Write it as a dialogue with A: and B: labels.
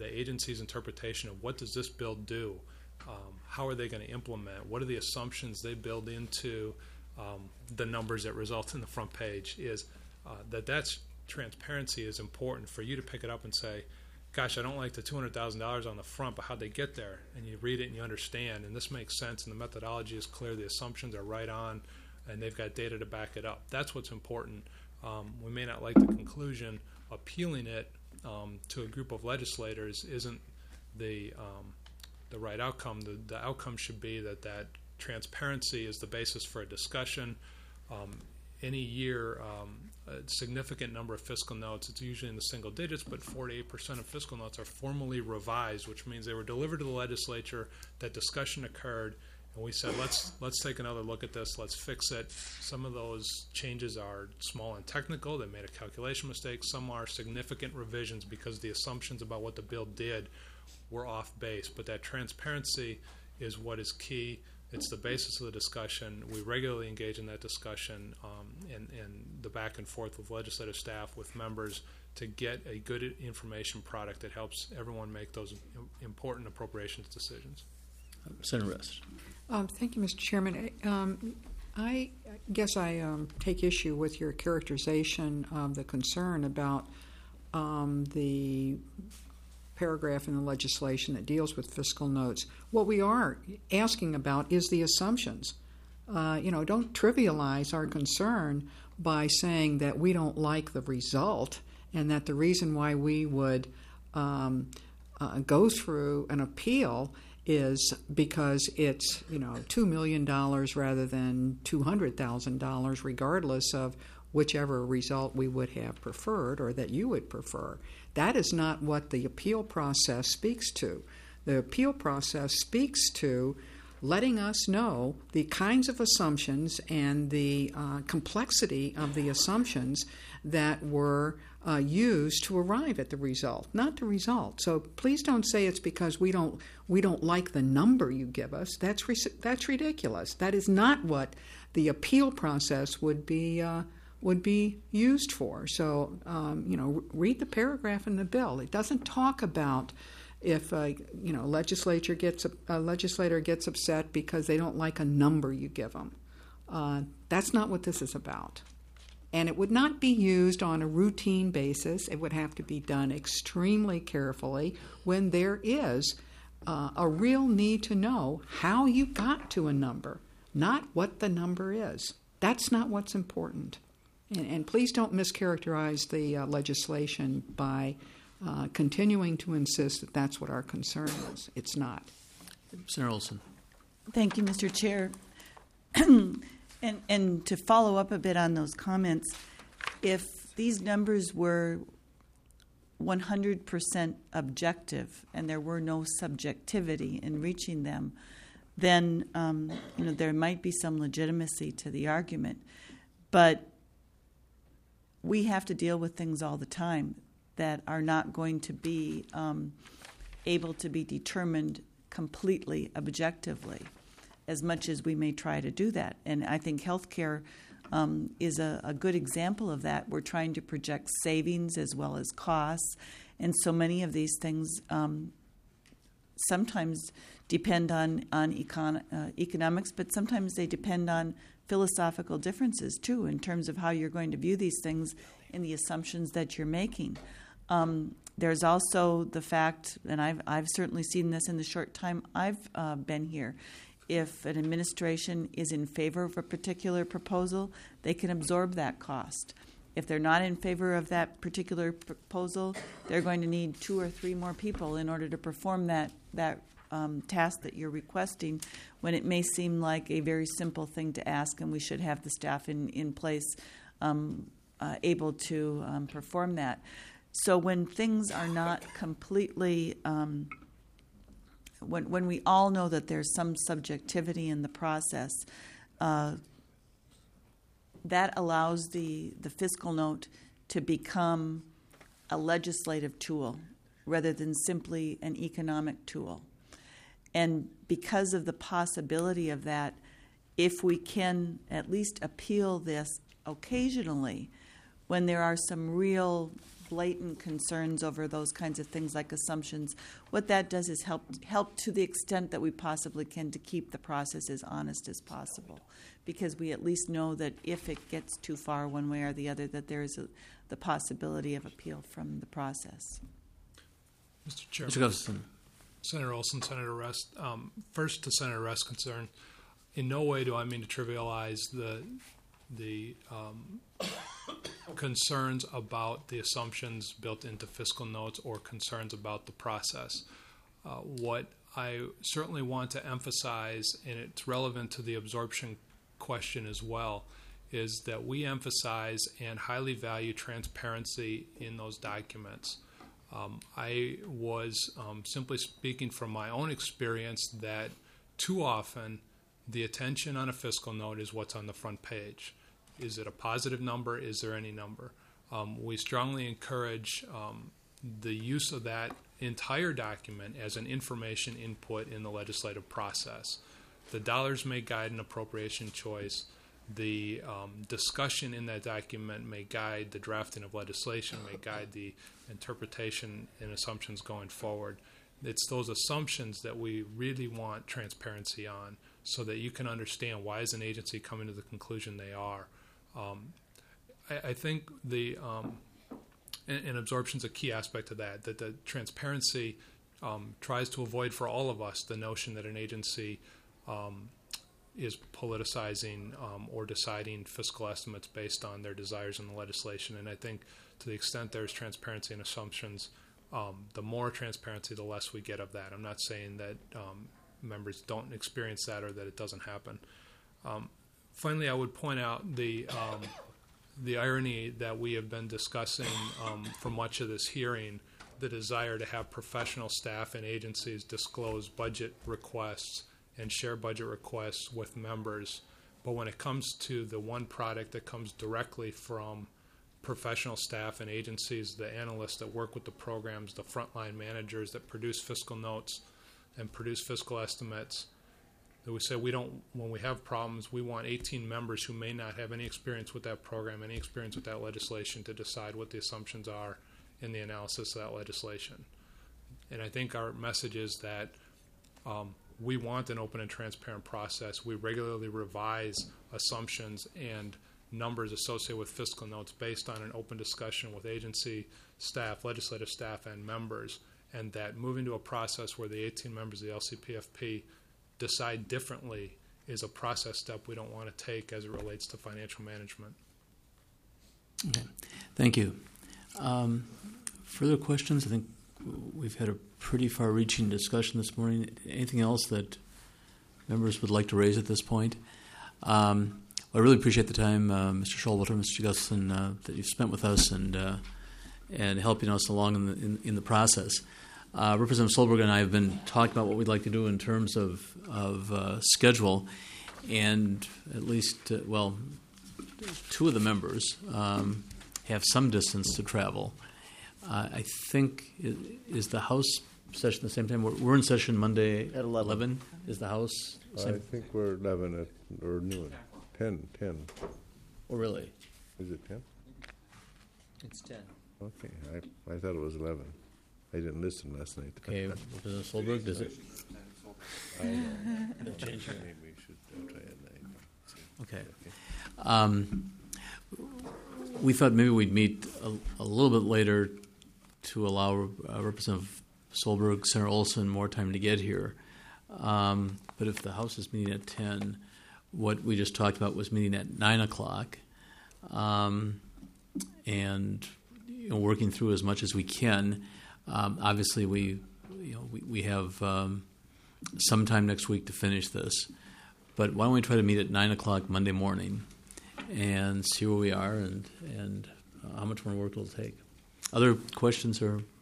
A: the agency's interpretation of what does this bill do, how are they going to implement, what are the assumptions they build into the numbers that result in the front page, is that's transparency is important for you to pick it up and say, gosh, I don't like the $200,000 on the front, but how'd they get there? And you read it and you understand, and this makes sense, and the methodology is clear, the assumptions are right on, and they've got data to back it up. That's what's important. We may not like the conclusion. Appealing it to a group of legislators isn't the right outcome. The outcome should be that transparency is the basis for a discussion. Any year, a significant number of fiscal notes, it's usually in the single digits, but 48% of fiscal notes are formally revised, which means they were delivered to the legislature, that discussion occurred, and we said, let's take another look at this, let's fix it. Some of those changes are small and technical, they made a calculation mistake. Some are significant revisions because the assumptions about what the bill did were off base. But that transparency is what is key. It's the basis of the discussion. We regularly engage in that discussion and the back and forth with legislative staff, with members, to get a good information product that helps everyone make those important appropriations decisions.
B: Senator Rust.
C: Thank you, Mr. Chairman. I guess I take issue with your characterization of the concern about the paragraph in the legislation that deals with fiscal notes. What we are asking about is the assumptions. Don't trivialize our concern by saying that we don't like the result and that the reason why we would go through an appeal is because it's $2 million rather than $200,000, regardless of whichever result we would have preferred or that you would prefer. That is not what the appeal process speaks to. The appeal process speaks to letting us know the kinds of assumptions and the complexity of the assumptions that were used to arrive at the result, not the result. So please don't say it's because we don't like the number you give us. That's ridiculous. That is not what the appeal process would be used for. So read the paragraph in the bill. It doesn't talk about if a legislator gets upset because they don't like a number you give them. That's not what this is about. And it would not be used on a routine basis. It would have to be done extremely carefully when there is a real need to know how you got to a number, not what the number is. That's not what's important. And please don't mischaracterize the legislation by continuing to insist that that's what our concern is. It's not.
B: Senator Olson.
D: Thank you, Mr. Chair. And to follow up a bit on those comments, if these numbers were 100% objective and there were no subjectivity in reaching them, then there might be some legitimacy to the argument. But we have to deal with things all the time that are not going to be able to be determined completely objectively, as much as we may try to do that. And I think healthcare is a good example of that. We're trying to project savings as well as costs, and so many of these things sometimes depend on economics, but sometimes they depend on philosophical differences too, in terms of how you're going to view these things and the assumptions that you're making. There's also the fact, and I've certainly seen this in the short time I've been here, if an administration is in favor of a particular proposal, they can absorb that cost. If they're not in favor of that particular proposal, they're going to need 2 or 3 more people in order to perform that task that you're requesting, when it may seem like a very simple thing to ask, and we should have the staff in place able to perform that. So when things are not completely, when we all know that there's some subjectivity in the process, that allows the fiscal note to become a legislative tool rather than simply an economic tool. And because of the possibility of that, if we can at least appeal this occasionally, when there are some real blatant concerns over those kinds of things like assumptions. What that does is help to the extent that we possibly can to keep the process as honest as possible, because we at least know that if it gets too far one way or the other, that there is the possibility of appeal from the process.
A: Mr. Chairman.
B: Mr. Gustafson.
A: Senator Olson, Senator Rest. First, to Senator Rest's concern, in no way do I mean to trivialize the concerns about the assumptions built into fiscal notes or concerns about the process. What I certainly want to emphasize, and it's relevant to the absorption question as well, is that we emphasize and highly value transparency in those documents. I was simply speaking from my own experience that too often the attention on a fiscal note is what's on the front page. Is it a positive number? Is there any number? We strongly encourage the use of that entire document as an information input in the legislative process. The dollars may guide an appropriation choice. The discussion in that document may guide the drafting of legislation, may guide the interpretation and assumptions going forward. It's those assumptions that we really want transparency on, so that you can understand why is an agency coming to the conclusion they are. I think and absorption is a key aspect of that the transparency tries to avoid for all of us the notion that an agency is politicizing or deciding fiscal estimates based on their desires in the legislation. And I think to the extent there's transparency in assumptions, the more transparency, the less we get of that. I'm not saying that members don't experience that or that it doesn't happen. Finally, I would point out the irony that we have been discussing for much of this hearing, the desire to have professional staff and agencies disclose budget requests and share budget requests with members. But when it comes to the one product that comes directly from professional staff and agencies, the analysts that work with the programs, the frontline managers that produce fiscal notes and produce fiscal estimates, that we say when we have problems, we want 18 members who may not have any experience with that program, any experience with that legislation, to decide what the assumptions are in the analysis of that legislation. And I think our message is that we want an open and transparent process. We regularly revise assumptions and numbers associated with fiscal notes based on an open discussion with agency staff, legislative staff, and members, and that moving to a process where the 18 members of the LCPFP decide differently is a process step we don't want to take as it relates to financial management.
B: Okay. Thank you. Further questions? I think we've had a pretty far-reaching discussion this morning. Anything else that members would like to raise at this point? I really appreciate the time, Mr. Showalter, Mr. Gustafson, that you've spent with us and helping us along in the process. Representative Solberg and I have been talking about what we'd like to do in terms of schedule, and at least, two of the members have some distance to travel. I think, is the House session the same time? We're in session Monday at 11. Is the House the same?
E: I think we're 11 or noon. 10.
B: Oh, really?
E: Is it 10?
B: It's 10.
E: Okay, I thought it was 11. I didn't listen last night.
B: Okay, Representative Solberg, does it?
E: I know. Maybe we should try at 9.
B: Okay. We thought maybe we'd meet a little bit later to allow Representative Solberg, Senator Olson more time to get here. But if the House is meeting at 10, what we just talked about was meeting at 9 o'clock, and working through as much as we can. Obviously, we have some time next week to finish this, but why don't we try to meet at 9 o'clock Monday morning and see where we are and how much more work it'll take. Other questions or